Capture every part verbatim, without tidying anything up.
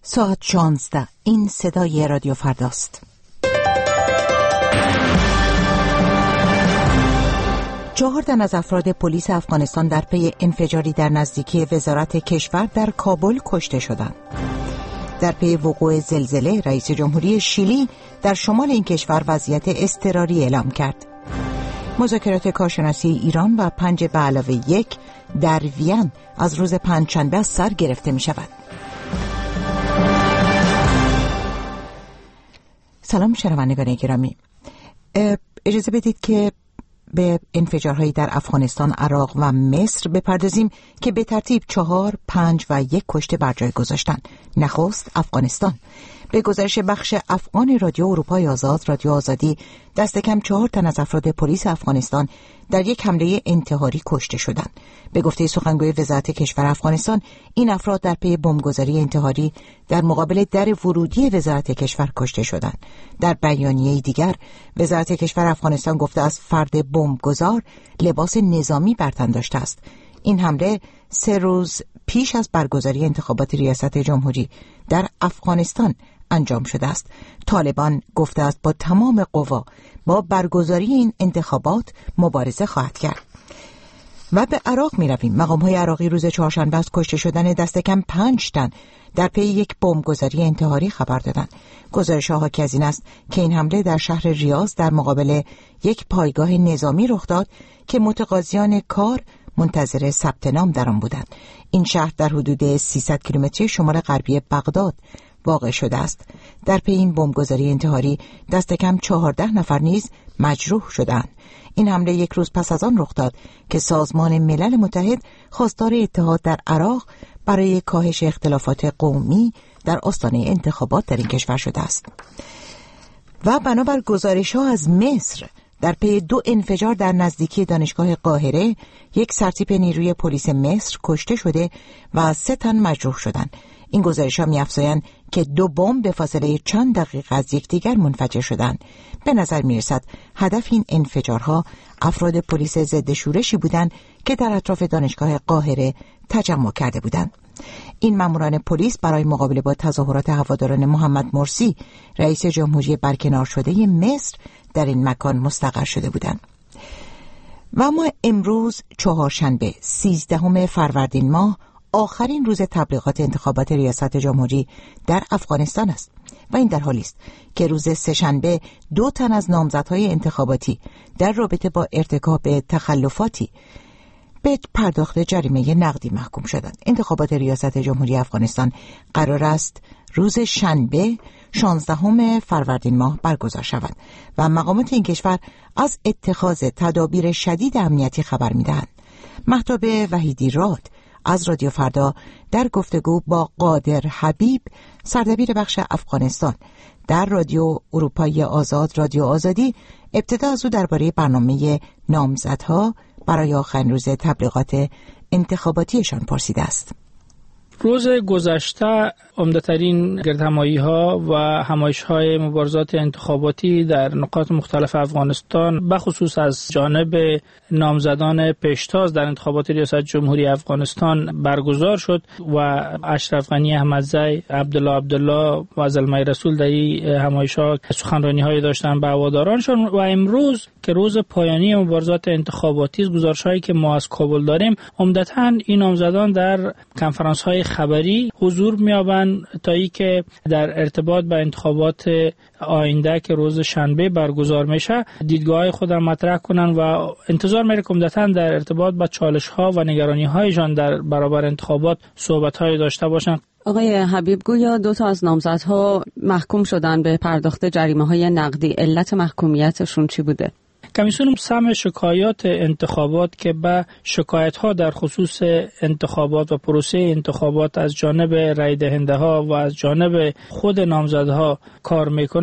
ساعت شانزده. این صدای رادیو فرداست. چهار تن از افراد پلیس افغانستان در پی انفجاری در نزدیکی وزارت کشور در کابل کشته شدند. در پی وقوع زلزله، رئیس جمهوری شیلی در شمال این کشور وضعیت اضطراری اعلام کرد. مذاکرات کارشناسی ایران و پنج به علاوه یک در وین از روز پنجشنبه از سر گرفته می شود. سلام شنوندگان گرامی، اجازه بدید که به انفجارهایی در افغانستان، عراق و مصر بپردازیم که به ترتیب چهار، پنج و یک کشته بر جای گذاشتن. نخست افغانستان. به گزارش بخش افغان رادیو اروپای آزاد، رادیو آزادی، دست کم چهار تن از افراد پلیس افغانستان در یک حمله انتحاری کشته شدند. به گفته سخنگوی وزارت کشور افغانستان، این افراد در پی بمبگذاری انتحاری در مقابل در ورودی وزارت کشور کشته شدند. در بیانیه دیگر، وزارت کشور افغانستان گفته است فرد بمبگذار لباس نظامی بر تن داشته است. این حمله سه روز پیش از برگزاری انتخابات ریاست جمهوری در افغانستان انجام شده است. طالبان گفته است با تمام قوا با برگزاری این انتخابات مبارزه خواهد کرد. و به عراق می رویم. مقام‌های عراقی روز چهارشنبه از کشته شدن دست کم پنج تن در پی یک بمبگذاری انتحاری خبر دادند. گزارش‌ها حاکی از این است که این حمله در شهر ریاض در مقابل یک پایگاه نظامی رخ داد که متقاضیان کار منتظر ثبت نام در آن بودند. این شهر در حدود سیصد کیلومتری شمال غربی بغداد واقع شده است. در پی این بمبگذاری انتحاری دست کم چهارده نفر نیز مجروح شدند. این حمله یک روز پس از آن رخ داد که سازمان ملل متحد خواستار اتحاد در عراق برای کاهش اختلافات قومی در آستانه انتخابات در این کشور شده است. و بنابر گزارش‌ها از مصر، در پی دو انفجار در نزدیکی دانشگاه قاهره، یک سرتیپ نیروی پلیس مصر کشته شده و سه تن مجروح شدند. این گزارش‌ها می‌افزایند که دو بمب به فاصله چند دقیقه از یکدیگر منفجر شدند. به نظر می‌رسد هدف این انفجارها افراد پلیس ضد شورشی بودند که در اطراف دانشگاه قاهره تجمع کرده بودند. این ماموران پلیس برای مقابله با تظاهرات هواداران محمد مرسی، رئیس جمهوری برکنار شده مصر، در این مکان مستقر شده بودند. و اما امروز چهارشنبه سیزدهم فروردین ماه آخرین روز تبلیغات انتخابات ریاست جمهوری در افغانستان است و این در حالی است که روز سه‌شنبه دو تن از نامزدهای انتخاباتی در رابطه با ارتکاب تخلفاتی به پرداخت جریمه نقدی محکوم شدند. انتخابات ریاست جمهوری افغانستان قرار است روز شنبه شانزدهم فروردین ماه برگزار شود و مقامات این کشور از اتخاذ تدابیر شدید امنیتی خبر می‌دهند. مهتاب وحیدی راد از رادیو فردا در گفتگو با قادر حبیب، سردبیر بخش افغانستان در رادیو اروپای آزاد، رادیو آزادی، ابتدا از او درباره برنامه نامزدها برای آخرین روز تبلیغات انتخاباتیشان پرسیده است. روز گذشته عمده‌ترین گردهمایی‌ها و همایش‌های مبارزات انتخاباتی در نقاط مختلف افغانستان بخصوص از جانب نامزدان پیشتاز در انتخابات ریاست جمهوری افغانستان برگزار شد و اشرف غنی احمدزی، عبدالله عبدالله و زلمه رسول در این همایش‌ها سخنرانی‌هایی داشتن به هوادارانشان. و امروز که روز پایانی مبارزات انتخاباتی است، گزارش‌هایی که ما از کابل داریم عمدتاً این نامزدان در کنفرانس‌های خبری حضور می‌یابند تا ای که در ارتباط با انتخابات آینده که روز شنبه برگزار میشه دیدگاه خودم مطرح کنن و انتظار میره که عمدتاً در ارتباط با چالش‌ها و نگرانی‌هایشان در برابر انتخابات صحبت‌های داشته باشن. آقای حبیب، گویا دو تا از نامزدها محکوم شدن به پرداخت جریمه‌های نقدی. علت محکومیتشون چی بوده؟ کمیسیون سهم شکایات انتخابات که به شکایت‌ها در خصوص انتخابات و پروسه انتخابات از جانب رای دهنده ها و از جانب خود نامزدها کار میکنه،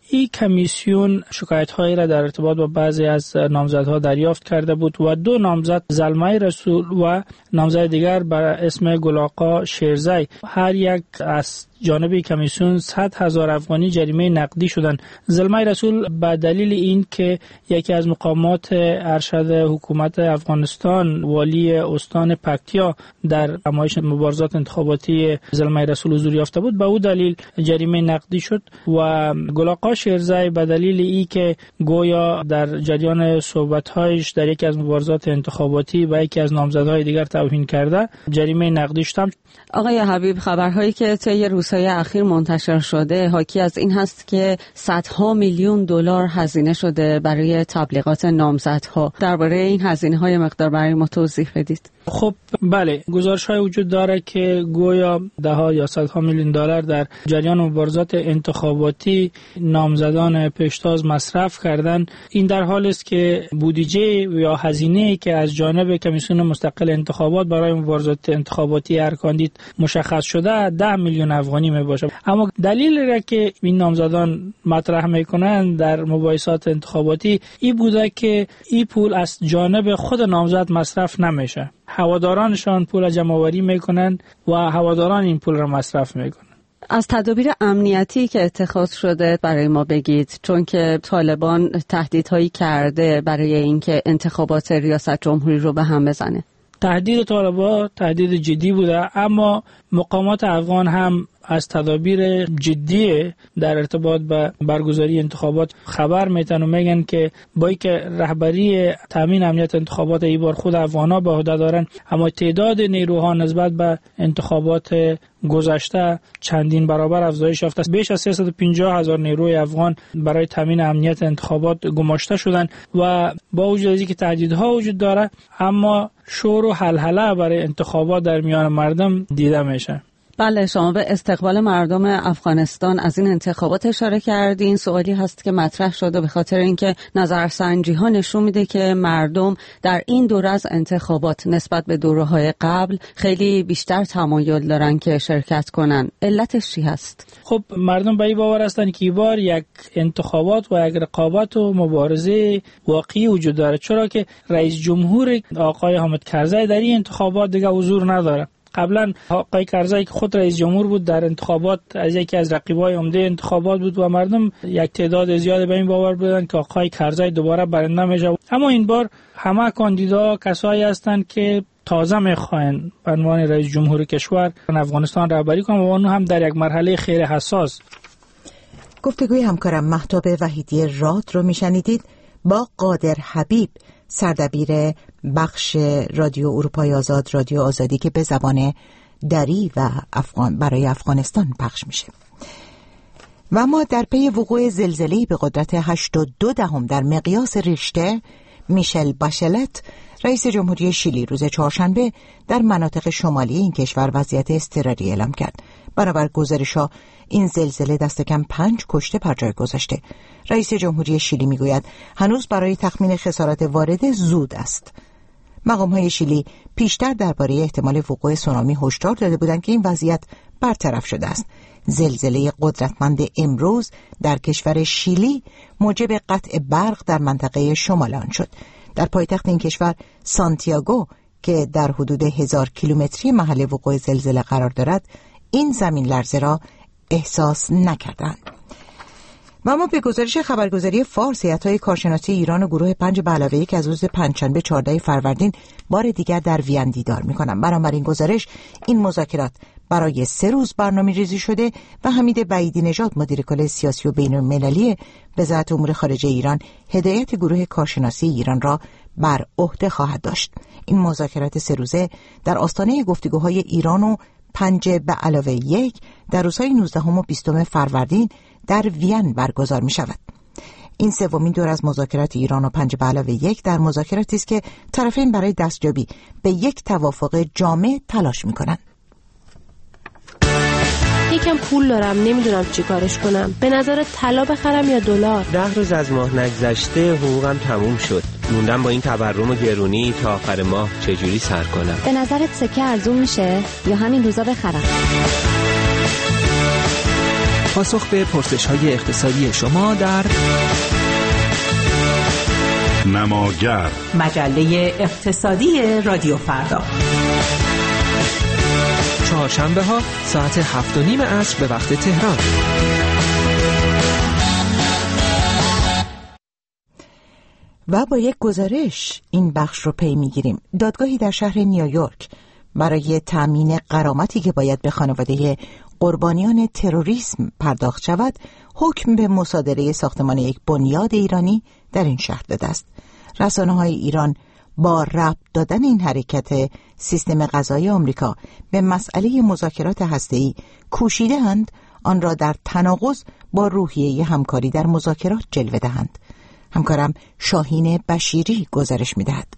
این کمیسیون شکایت‌هایی را در ارتباط با بعضی از نامزدها دریافت کرده بود و دو نامزد زلمه رسول و نامزد دیگر بر اسم گل شیرزی هر یک از جانب کمیسیون صد هزار افغانی جریمه نقدی شدند. زلمه رسول به دلیل این که یکی از مقامات ارشد حکومت افغانستان والی استان پکتیا در نمایش مبارزات انتخاباتی زلمه رسول حضور یافته بود به او دلیل جریمه نقدی شد و گل شیرزی به دلیل این که گویا در جریان صحبت‌هایش در یکی از مبارزات انتخاباتی و یکی از نامزدهای دیگر توهین کرده جریمه نقدی شد. آقای حبیب، خبرهایی که طی روزهای اخیر منتشر شده حاکی از این هست که صدها میلیون دلار هزینه شده برای تبلیغات نامزدها. درباره این هزینه‌های مقدار برای ما توضیح بدید. خب بله، گزارش‌های وجود داره که گویا ده ها یا صدها میلیون دلار در جریان مبارزات انتخاباتی نامزدان پیشتاز مصرف کردن. این در حالی است که بودجه یا هزینه‌ای که از جانب کمیسیون مستقل انتخابات برای مبارزات انتخاباتی هر کاندید مشخص شده ده میلیون افغانی می باشه. اما دلیلی را که این نامزدان مطرح میکنن در مباحثات انتخاباتی این بوده که این پول از جانب خود نامزد مصرف نمیشه. هوادارانشان پول جمع آوری میکنن و هواداران این پول را مصرف میکنن. از تدابیر امنیتی که اتخاذ شده برای ما بگید، چون که طالبان تهدیدهایی کرده برای اینکه انتخابات ریاست جمهوری رو به هم بزنه. تهدید طالبان تهدید جدی بوده، اما مقامات افغان هم از تدابیر جدی در ارتباط با برگزاری انتخابات خبر میتن و میگن که با اینکه رهبری تامین امنیت انتخابات ای بار خود افغانا به عهده دارن، اما تعداد نیروها نسبت به انتخابات گذشته چندین برابر افزایش یافته است. بیش از سیصد و پنجاه هزار نیروی افغان برای تامین امنیت انتخابات گماشته شدند و با وجود از اینکه تهدیدها وجود داره، اما شور و هلهله برای انتخابات در میان مردم دیده میشه. بله، شما به استقبال مردم افغانستان از این انتخابات اشاره کردین. سوالی هست که مطرح شده به خاطر اینکه نظرسنجی ها نشون میده که مردم در این دوره از انتخابات نسبت به دوره‌های قبل خیلی بیشتر تمایل دارن که شرکت کنن. علتش چی هست؟ خب مردم به این باور هستن که این بار یک انتخابات و یک رقابت و مبارزه واقعی وجود داره، چرا که رئیس جمهور آقای حامد کرزی در این انتخابات دیگه حضور نداره. قبلا آقای کرزی که خود رئیس جمهور بود در انتخابات از یکی از رقیبای عمده انتخابات بود و مردم یک تعداد زیاد به این باور بودن که آقای کرزی دوباره برنده میشه. اما این بار همه کاندیدا کسایی هستند که تازه میخواین به عنوان رئیس جمهور کشور افغانستان رهبری کنن و اون هم در یک مرحله خیلی حساس. گفتگوی همکارم مهتاب وحیدی راد رو میشنیدید با قادر حبیب، سردبیر بخش رادیو اروپای آزاد، رادیو آزادی که به زبان دری و افغان برای افغانستان پخش میشه. و ما در پی وقوع زلزله‌ای به قدرت هشت و دو دهم در مقیاس ریشتر، میشل باشلت رئیس جمهوری شیلی روز چهارشنبه در مناطق شمالی این کشور وضعیت اضطراری اعلام کرد. بنابر گزارش‌ها این زلزله دست کم پنج کشته بر جای گذاشته. رئیس جمهوری شیلی میگوید هنوز برای تخمین خسارات وارده زود است. مقام‌های شیلی پیشتر درباره احتمال وقوع سونامی هشدار داده بودند که این وضعیت برطرف شده است. زلزله قدرتمند امروز در کشور شیلی موجب قطع برق در منطقه شمال آن شد. در پایتخت این کشور سانتیاگو که در حدود هزار کیلومتری محل وقوع زلزله قرار دارد، این زمین لرزه را احساس نکردند. و اما به گزارش خبرگزاری فارس، هیئت‌های کارشناسی ایران و گروه پنج به علاوه یک از روز پنجشنبه چهاردهم فروردین بار دیگر در وین دیدار می‌کنند. بنابراین گزارش این مذاکرات برای سه روز برنامه‌ریزی شده و حمید بعیدی نژاد مدیر کل سیاسی و بین‌المللی وزارت امور خارجه ایران هدایت گروه کارشناسی ایران را بر عهده خواهد داشت. این مذاکرات سه روزه در آستانه گفتگوهای ایران و پنج به علاوه یک در روزهای نوزدهم و بیستم فروردین در وین برگزار می شود. این سومین دور از مذاکرات ایران و پنج به علاوه یک در مذاکراتی است که طرفین برای دستیابی به یک توافق جامع تلاش می کنند. یکم پول دارم، نمیدونم چی کارش کنم. به نظر طلا بخرم یا دلار؟ ده روز از ماه نگذشته حقوقم تموم شد. موندم با این تورم و گرونی تا آخر ماه چجوری سر کنم؟ به نظرت سکه ارزون میشه یا همین روزا بخرم؟ پاسخ به پرسش‌های اقتصادی شما در نماگر، مجله اقتصادی رادیو فردا، چهارشنبه ها ساعت هفت و نیم عصر به وقت تهران. و با یک گزارش این بخش رو پی میگیریم. دادگاهی در شهر نیویورک برای تأمین غرامتی که باید به خانواده قربانیان تروریسم پرداخت شود، حکم به مصادره ساختمان یک بنیاد ایرانی در این شهر داده است. رسانه‌های ایران با ربط دادن این حرکت سیستم قضایی آمریکا به مسئله مذاکرات هسته‌ای کوشیده‌اند آن را در تناقض با روحیه همکاری در مذاکرات جلوه دهند. همکارم شاهین بشیری گزارش می‌دهد.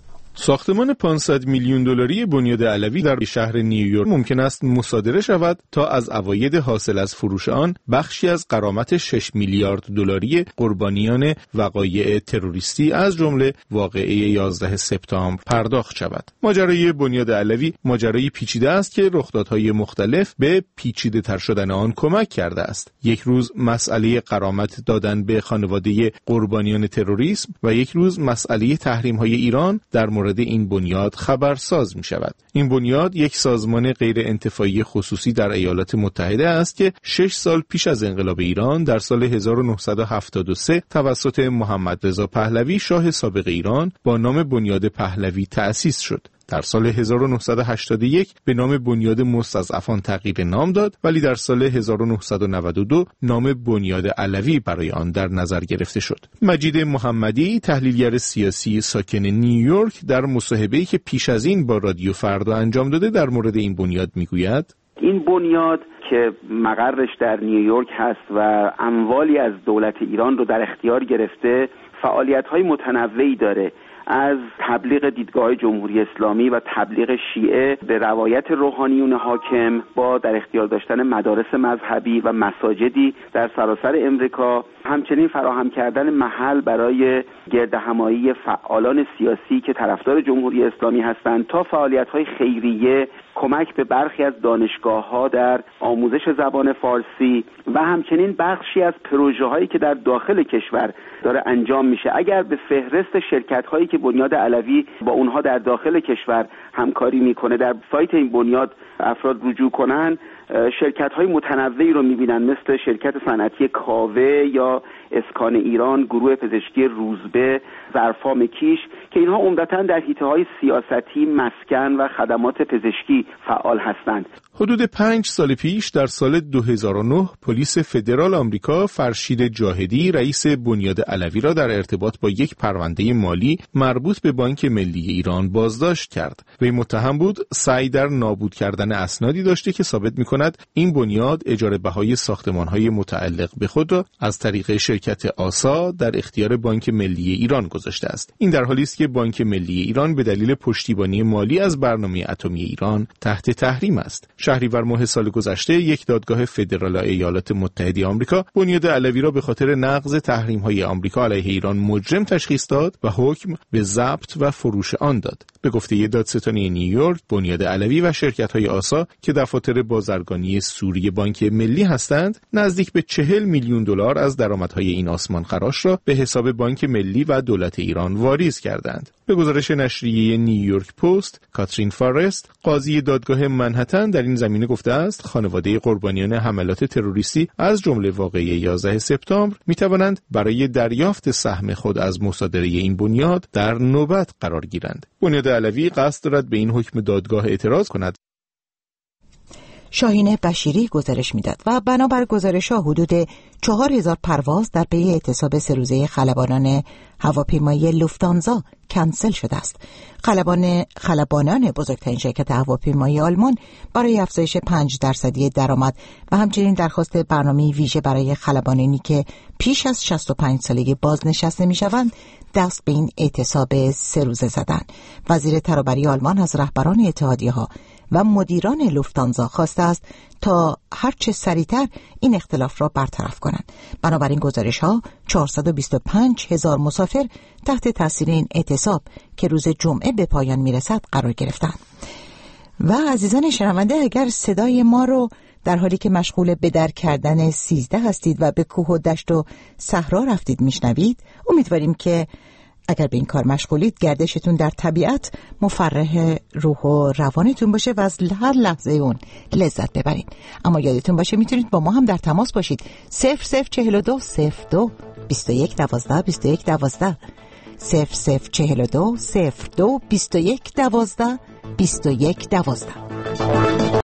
ساختمان پانصد میلیون دلاری بنیاد علوی در شهر نیویورک ممکن است مصادره شود تا از عواید حاصل از فروش آن بخشی از غرامت شش میلیارد دلاری قربانیان وقایع تروریستی از جمله واقعه یازده سپتامبر پرداخت شود. ماجرای بنیاد علوی ماجرایی پیچیده است که رخدادهای مختلف به پیچیده تر شدن آن کمک کرده است. یک روز مسئله غرامت دادن به خانواده قربانیان تروریسم و یک روز مسئله تحریم‌های ایران در مورد این بنیاد خبرساز می شود. این بنیاد یک سازمان غیر انتفاعی خصوصی در ایالات متحده است که شش سال پیش از انقلاب ایران در سال هزار و نهصد و هفتاد و سه توسط محمد رضا پهلوی شاه سابق ایران با نام بنیاد پهلوی تأسیس شد. در سال هزار و نهصد و هشتاد و یک به نام بنیاد مستضعفان تغییر نام داد، ولی در سال هزار و نهصد و نود و دو نام بنیاد علوی برای آن در نظر گرفته شد. مجید محمدی، تحلیلگر سیاسی ساکن نیویورک، در مصاحبه‌ای که پیش از این با رادیو فردا انجام داده در مورد این بنیاد میگوید: این بنیاد که مقرش در نیویورک هست و اموالی از دولت ایران رو در اختیار گرفته، فعالیت‌های متنوعی داره، از تبلیغ دیدگاه جمهوری اسلامی و تبلیغ شیعه به روایت روحانیون حاکم با در اختیار داشتن مدارس مذهبی و مساجدی در سراسر امریکا، همچنین فراهم کردن محل برای گردهمایی فعالان سیاسی که طرفدار جمهوری اسلامی هستند تا فعالیت‌های خیریه، کمک به برخی از دانشگاه‌ها در آموزش زبان فارسی و همچنین بخشی از پروژه‌هایی که در داخل کشور داره انجام میشه. اگر به فهرست شرکت‌هایی که بنیاد علوی با اونها در داخل کشور همکاری میکنه در سایت این بنیاد افراد رجوع کنن، شرکت‌های متنوعی رو می‌بینن، مثل شرکت صنعتی کاوه یا اسکان ایران، گروه پزشکی روزبه، ظرفام کیش، که اینها عمدتاً در حیطه‌های سیاستی، مسکن و خدمات پزشکی فعال هستند. حدود پنج سال پیش در سال دو هزار و نه پلیس فدرال آمریکا فرشید جاهدی، رئیس بنیاد علوی، را در ارتباط با یک پرونده مالی مربوط به بانک ملی ایران بازداشت کرد. وی متهم بود سعی در نابود کردن اسنادی داشته که ثابت می‌کند این بنیاد اجاره بهای ساختمان‌های متعلق به خود را از طریق شرکت آسا در اختیار بانک ملی ایران گذاشته است. این در حالی است که بانک ملی ایران به دلیل پشتیبانی مالی از برنامه اتمی ایران تحت تحریم است. شهریور ماه سال گذشته یک دادگاه فدرال ایالات متحده آمریکا بنیاد علوی را به خاطر نقض تحریم‌های آمریکا علیه ایران مجرم تشخیص داد و حکم به ضبط و فروش آن داد. به گفته دادستانی نیویورک، بنیاد علوی و شرکت‌های آسا که دفاتر بازرگانی سوری بانک ملی هستند، نزدیک به چهل میلیون دلار از درآمدهای این آسمان خراش را به حساب بانک ملی و دولت ایران واریز کردند. به گزارش نشریه نیویورک پست، کاترین فارست، قاضی دادگاه منهتن، در این زمینه گفته است خانواده قربانیان حملات تروریستی از جمله واقعه یازده سپتامبر می‌توانند برای دریافت سهم خود از مصادره این بنیاد در نوبت قرار گیرند. بنیاد علوی قصد دارد به این حکم دادگاه اعتراض کند. شاهین بشیری گزارش میداد. و بنابر گزارش‌ها حدود چهار هزار پرواز در پی اعتصاب سه روزه خلبانان هواپیمایی لوفتانزا کنسل شده است. خلبان خلبانان بزرگترین شرکت هواپیمایی آلمان برای افزایش پنج درصدی درآمد و همچنین درخواست برنامه ویژه برای خلبانانی که پیش از شصت و پنج سالگی بازنشسته میشوند دست به این اعتصاب سه روزه زدند. وزیر ترابری آلمان از رهبران اتحادیه‌ها و مدیران لوفتانزا خواسته است تا هرچه سریعتر این اختلاف را برطرف کنند. بنابراین گزارش‌ها چهارصد و بیست و پنج هزار مسافر تحت تاثیر این اعتصاب که روز جمعه به پایان میرسد قرار گرفتند. و عزیزان شنونده، اگر صدای ما رو در حالی که مشغول به در کردن سیزده هستید و به کوه و دشت و صحرا رفتید میشنوید، امیدواریم که اگر به این کار مشغولید گردشتون در طبیعت مفرح روح و روانتون باشه و از هر لحظه اون لذت ببرید. اما یادتون باشه میتونید با ما هم در تماس باشید. صفر صفر چهل و دو صفر دو بیست و یک دوازده بیست و یک دوازده صفر صفر چهل و دو صفر دو بیست و یک دوازده بیست و یک دوازده.